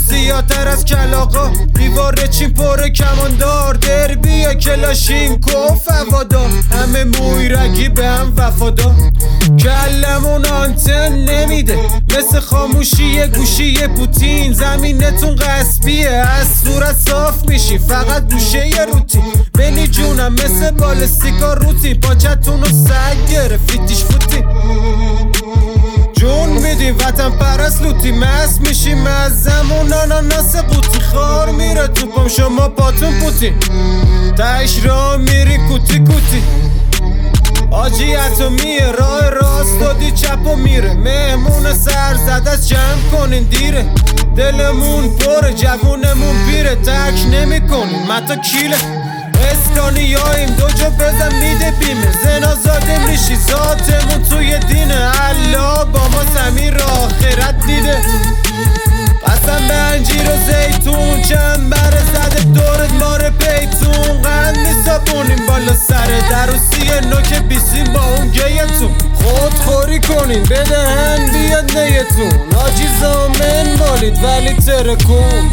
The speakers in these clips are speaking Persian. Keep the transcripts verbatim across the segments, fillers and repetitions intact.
زیادتر از کلاغا. دیوار چین پر کماندار، دربی کلاشین کف هوادار. همه موی رگی به هم وفادار، کلمون آنتن نمیده مثل خاموشی گوشی پوتین. زمینتون قصبیه از صورت صاف میشی، فقط گوشه یه روتین. بینی جونم مثل بالستیکا روتین، پاچتون رو سگ گرفتیش فوتین. جون میدی وطن پرست لوتی، مست میشیم از زمون آناناس قوطی. خار میره تو پام شما پاتون پوتین، تش را میری کوتی کوتی. آجی اتمیه راه راست دادی چپ و میره. مهمون سر زده از جمع کنین دیره، دلمون پره جوونمون پیره. ترک نمی کنین متا کیله، اسکانیاییم دو جا بزن میده بیمه. زنا زاده میشی ذاتمون توی دینه، الله با ما زمین را آخرت دیده. قسم به انجیر و زیتون چند بره زده دورت ماره پیتون. قند میسابونیم بالا سر در و سی نوک بیسیم با اون گیتون. خودخوری کنین بدهن بیاد نیتون، آجی زامن بالید ولی ترکون.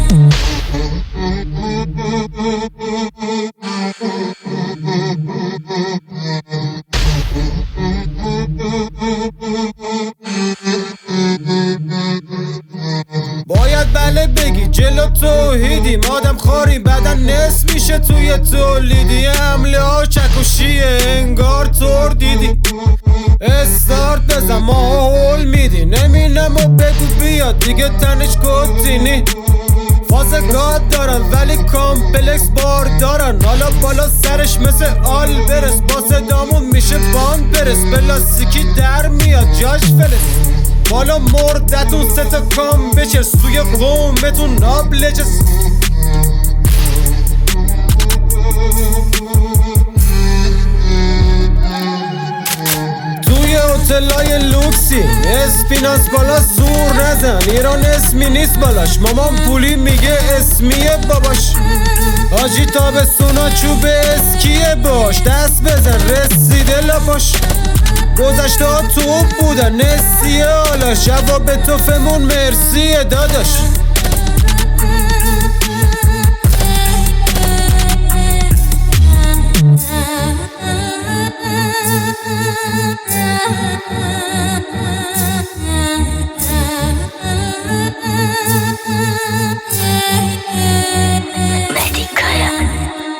باید بله بگی جلو توحیدیم، آدم خاری بدن نصف میشه توی تولیدی. حمله ها چکشیه انگار تور دیدی، استارت بزن ما هول میدی. نمینم و بگو بیاد دیگه تنش کتینی. فاز گاد دارن ولی کامپلکس بار دارن، حالا بالا سرش مثل آل برس. با صدامون میشه باند برس، پلاستیکی در میاد جاش فلس. بالا مردتون سه تا کام بچرس، توی قومتون نابلجس. توی هتلای لوکسی اسپیناس بالا زور نزن، ایران اسمی نیست بالاش. مامان پولی میگه اسمیه باباش. آجی تابستونا چوب اسکیه باش، دست بزن رسیده لاپاش. گذشته ها توپ بودن نسیه، حالا جواب توفمون مرسیه داداش. Mehdi Kaya.